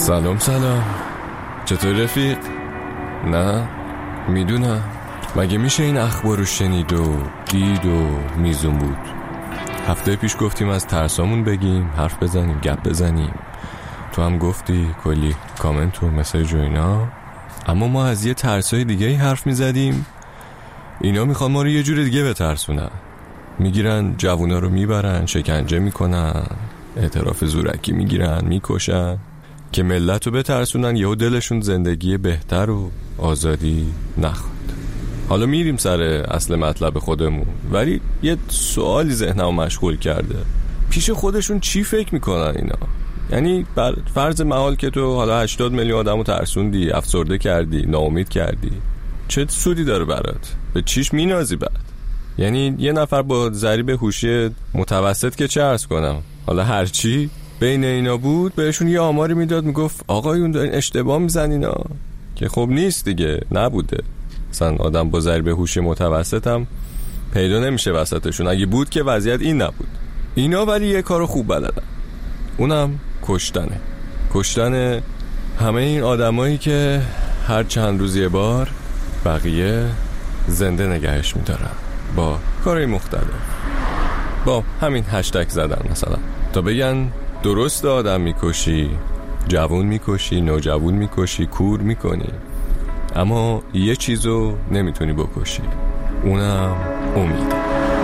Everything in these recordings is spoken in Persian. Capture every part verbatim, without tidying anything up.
سلام سلام، چطور رفیق؟ نه میدونم، مگه میشه این اخبارو شنید و دید و میزون بود؟ هفته پیش گفتیم از ترسامون بگیم، حرف بزنیم، گپ بزنیم. تو هم گفتی کلی کامنت و مسیج و اینا، اما ما از یه ترسای دیگه ای حرف میزدیم. اینا میخوان ما رو یه جور دیگه بترسونن. میگیرن جوونا رو میبرن، شکنجه میکنن، اعتراف زورکی میگیرن، میکشن که ملت رو بترسونن یهو دلشون زندگی بهتر و آزادی نخواد. حالا میریم سر اصل مطلب خودمون، ولی یه سوالی ذهنمو مشغول کرده. پیش خودشون چی فکر میکنن اینا؟ یعنی بر فرض محال که تو حالا هشتاد میلیون آدمو ترسوندی، افسرده کردی، ناامید کردی، چه سودی داره برات؟ به چیش مینازی بعد؟ یعنی یه نفر با ضریب هوشی متوسط که چه عرض کنم، حالا هرچی بین اینا بود، بهشون یه آماری میداد، میگفت آقایون دارین اشتباه میزنین ها، که خب نیست دیگه، نبوده. مثلا آدم با ضریب هوشی متوسط هم پیدا نمیشه وسطشون. اگه بود که وضعیت این نبود. اینا ولی یه کارو خوب بلدن، اونم کشتنه. کشتن همه این آدمایی که هر چند روز یه بار بقیه زنده نگهش میدارن با کارهای مختلف، با همین هشتگ زدن مثلا، تا بگن درست آدم میکشی، جوون میکشی، نوجوون میکشی، کور میکنی، اما یه چیزو نمیتونی بکشی، اونم امید.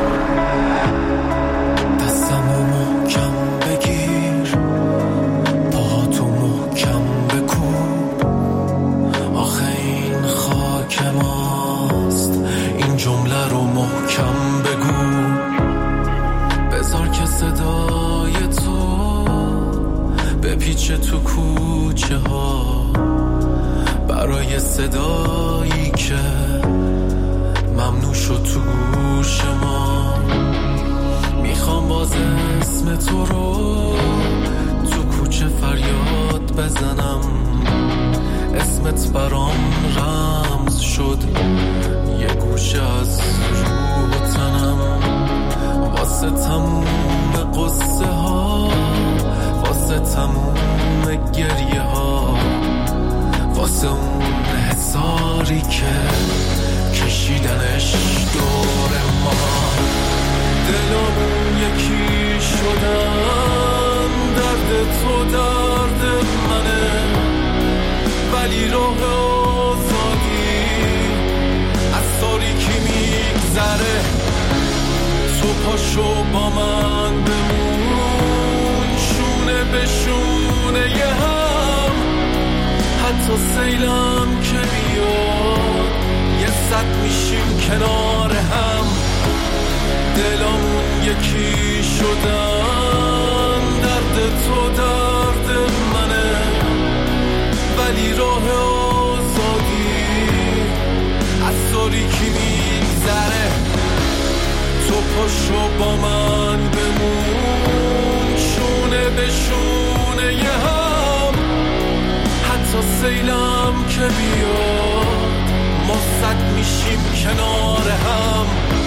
دستمو محکم بگیر، پاهاتو محکم بکوب، آخه این خاک ماست، این جمله رو محکم بگو، بذار که صدای تو بپیچه تو کوچه ها، برای صدایی که ممنوع شد تو گوش ما. میخوام باز اسم تو رو تو کوچه فریاد بزنم، اسمت برام رمز شد یه گوشه از روح و تنم، واسه تموم قصه ها، واسه تموم گریه ها، واسه اون حساری که کشیدنش دور ما. دلمون یکی شدن، درد تو درد منه، ولی راه آزادی از تاریکی میگذره. تو پاشو با من بمون، شونه به شونه یه هم، حتی سیلم که بیاد یه صد میشیم کنار هم. دلمون یکی شدن، درد تو درد منه، ولی راه آزادی از تاریکی میگذره. تو پاشو با من بمون، شونه به شونه یه هم، حتی سیلم که بیاد ما صد میشیم کنار هم.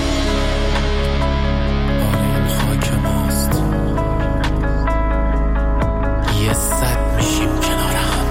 آره این خاک ماست، یه صد میشیم کنار هم.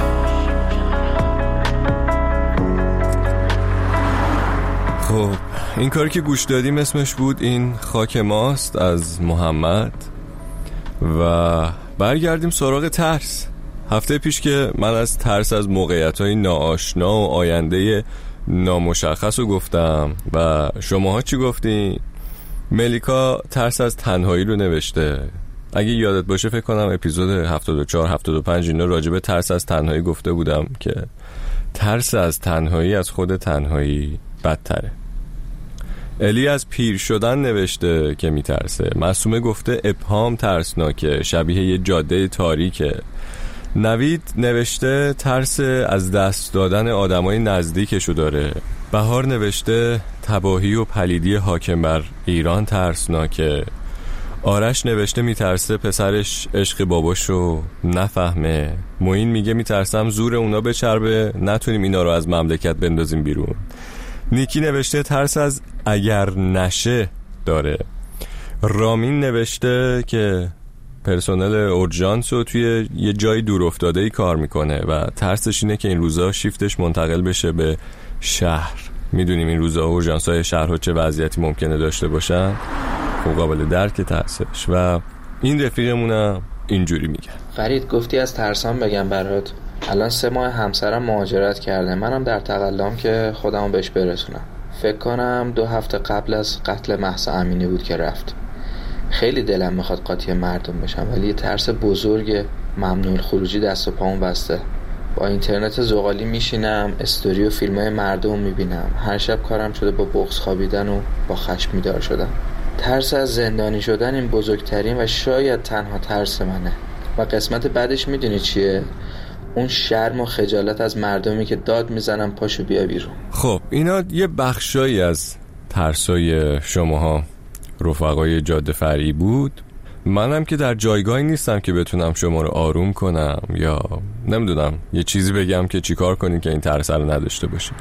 خب این کاری که گوش دادیم اسمش بود این خاک ماست از محمد. و برگردیم سراغ ترس. هفته پیش که من از ترس از موقعیت‌های ناآشنا و آینده نامشخص رو گفتم و شماها چی گفتین؟ ملیکا ترس از تنهایی رو نوشته. اگه یادت باشه فکر کنم اپیزود هفتاد و چهار هفتاد و پنج اینا راجع به ترس از تنهایی گفته بودم که ترس از تنهایی از خود تنهایی بدتره. الی از پیر شدن نوشته که میترسه. معصومه گفته ابهام ترسناکه، شبیه یه جاده تاریکه. نوید نوشته ترس از دست دادن آدمای نزدیکشو داره. بهار نوشته تباهی و پلیدی حاکم بر ایران ترسناکه. آرش نوشته میترسه پسرش عشق باباشو نفهمه. معین میگه میترسم زور اونا بچربه، نتونیم اینا رو از مملکت بندازیم بیرون. نیکی نوشته ترس از اگر نشه داره. رامین نوشته که پرسنل اورژانس رو توی یه جای دور افتاده‌ای کار میکنه و ترسش اینه که این روزا شیفتش منتقل بشه به شهر. میدونیم این روزا اورژانس‌های شهرها چه وضعیتی ممکنه داشته باشن، خب قابل درک ترسش. و این رفیقمونم اینجوری میگه: فرید گفتی از ترسام بگم برات. الان سه ماه همسرم مهاجرت کرده، منم در تقلام که خودمو بهش برسونم. فکر کنم دو هفته قبل از قتل مهسا امینی بود که رفت. خیلی دلم میخواد قاطی مردم بشم، ولی یه ترس بزرگ ممنوع الخروجی دست و پامون بسته. با اینترنت زغالی میشینم، استوری و فیلمای مردم میبینم. هر شب کارم شده با بغض خوابیدن و با خشم بیدار شدن. ترس از زندانی شدن این بزرگترین و شاید تنها ترس منه. و قسمت بعدش میدونی چیه؟ اون شرم و خجالت از مردمی که داد میزنن پاشو بیا بیرون. خب اینا یه بخشایی از ترسای شماها رفقای جاده فرعی بود. منم که در جایگاهی نیستم که بتونم شما رو آروم کنم یا نمیدونم یه چیزی بگم که چیکار کنین که این ترس رو نداشته باشین.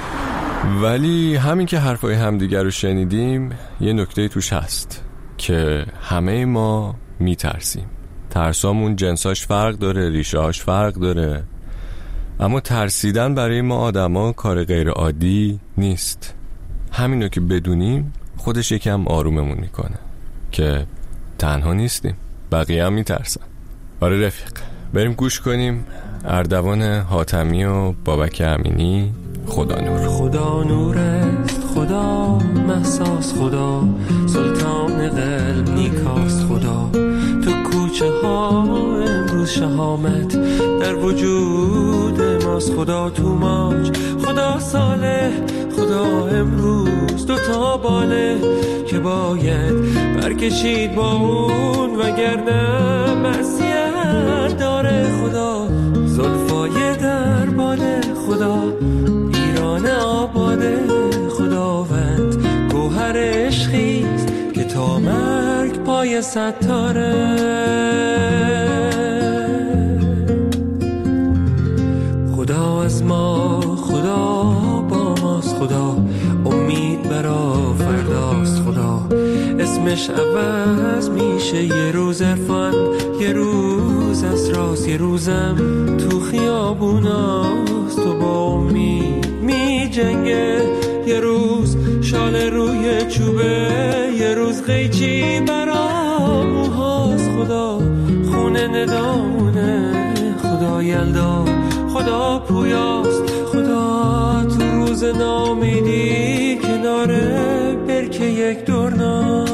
ولی همین که حرفای همدیگر رو شنیدیم یه نکته توش هست که همه ما میترسیم. ترسامون جنساش فرق داره، ریشه‌هاش فرق داره، اما ترسیدن برای ما آدما کار غیر عادی نیست. همینو که بدونیم خودش یکم آروممون میکنه که تنها نیستیم، بقیه هم میترسن. آره رفیق، بریم گوش کنیم اردوان حاتمی و بابک امینی. خدا نور. خدا نور است، خدا محساس، خدا سلطان قلب نیکاست، خدا تو کوچه ها امروز شهامت در وجود ماست، خدا تو ماج، خدا صالح، خدا امروز دوتا باله که باید برکشید با اون وگرنه معصیت داره، خدا زلفای در باله، خدا ایران آباده، خداوند گوهر عشقیست که تا مرگ پای ستاره. خدا از ما، خدا با ماست، خدا امید برا فرداست، خدا اسمش عوض میشه، یه روز عرفان، یه روز اسراس، یه روزم تو خیابوناست و با امید می جنگه، یه روز شال روی چوبه، یه روز قیچی برا موهاست، خدا خونه ندامونه، خدا یلدا، خدا پویاست، خدا تو روز نامیدی کناره برکه یک دورناست.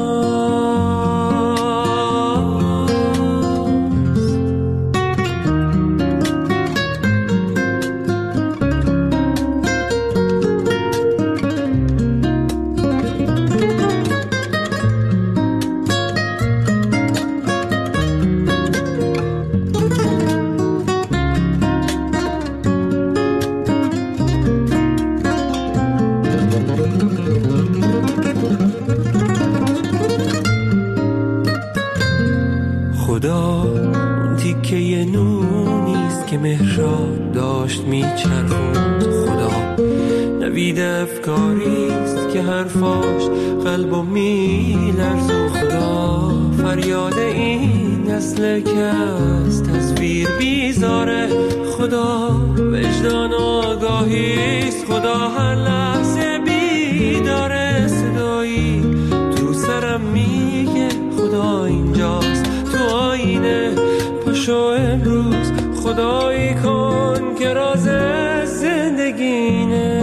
خدا اون تیکه نونیست که مهراب داشت میچرخوند، خدا نوید افکاریست که حرفاش قلبو میلرزون، خدا فریاد این نسل که از تصویر بیزاره، خدا وجدان آگاهیست، خدا هر لحظه بیداره، صدایی تو سرم میگه خدا اینجاست تو آینه، پاشو امروز خدایی کن که راز زندگینه.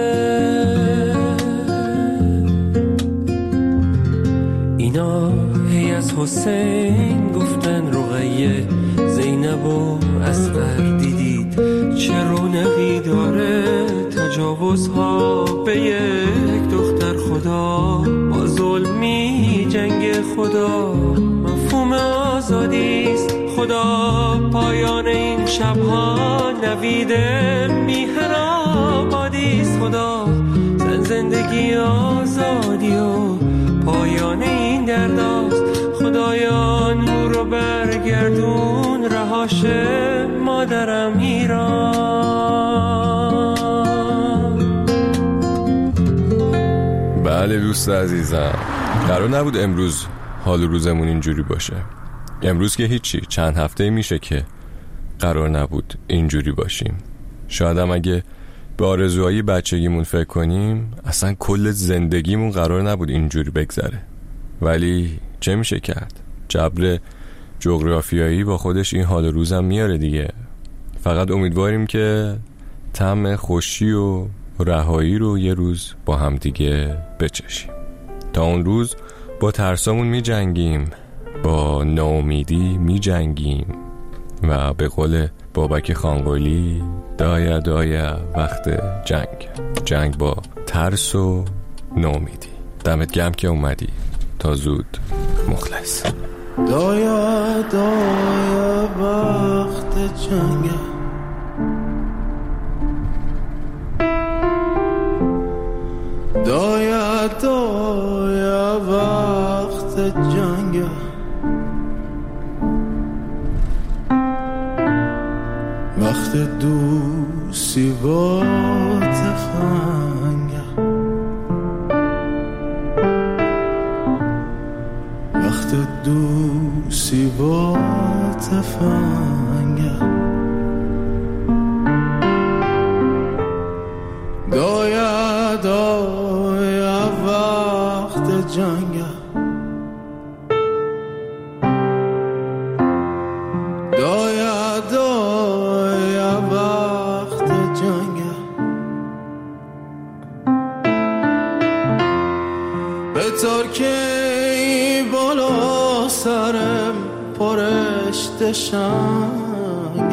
اینا هی از حسین گفتن رقیه، زینب و اصغر دیدید چه رونقی داره، تجاوزها به یک دختر، خدا با ظلمی جنگ، خدا مفهوم آزادیست، خدا پایان این شبها نوید میهن آبادیست، خدا زن زندگی آزادی و پایان این درداست، خدایا نور رو برگردون رهاش مادرم ایران. بله دوست عزیزم، قرار نبود امروز حال روزمون اینجوری باشه. امروز که هیچی، چند هفته میشه که قرار نبود اینجوری باشیم. شاید هم اگه به آرزوهای بچگیمون فکر کنیم اصلا کل زندگیمون قرار نبود اینجوری بگذره. ولی چه میشه کرد؟ جبر جغرافیایی با خودش این حال روزم میاره دیگه. فقط امیدواریم که طعم خوشی و رهایی رو یه روز با هم دیگه بچشیم. تا اون روز با ترسامون می جنگیم، با ناامیدی می جنگیم و به قول بابک خانقلی دایا دایا وقت جنگ، جنگ با ترس و ناامیدی. دمت گرم که اومدی. تا زود، مخلص. دایا دایا وقت جنگ، دایا دایا وقت جنگ، وقت دوستی با تفنگ، وقت دوستی با تفنگ، دایا دایا وقت جنگ، دایا دایا وقت جنگ، به ترکی بالا سرم پرشت شنگ،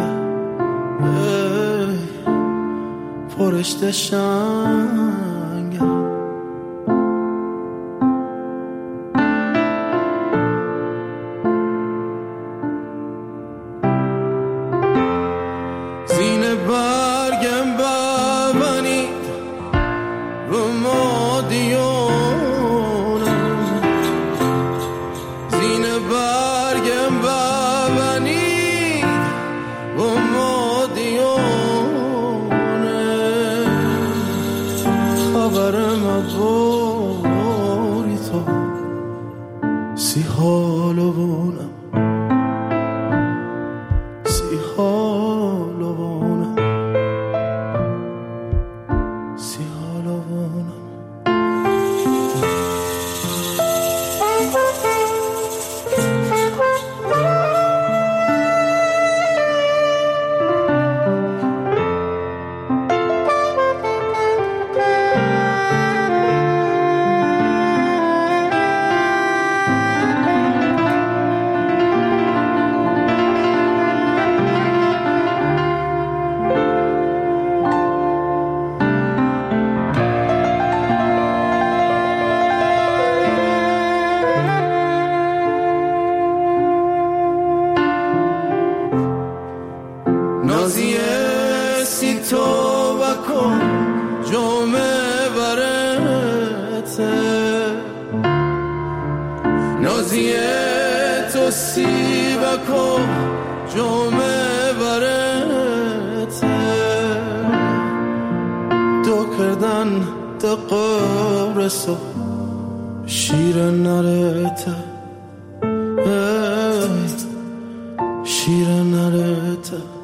پرشت شنگ، زین برگم ببنید رو مادیونم، زین برگم ببنید رو مادیونم، خبرم باری تو سی حالو بونم، سی حالو بونم، سی حالو بونم. نازیه سی تو بکن جمعه برته، نازیه تو سی بکن جمعه برته، دو کردن دو قبرسو شیر نرته، شیر نرته.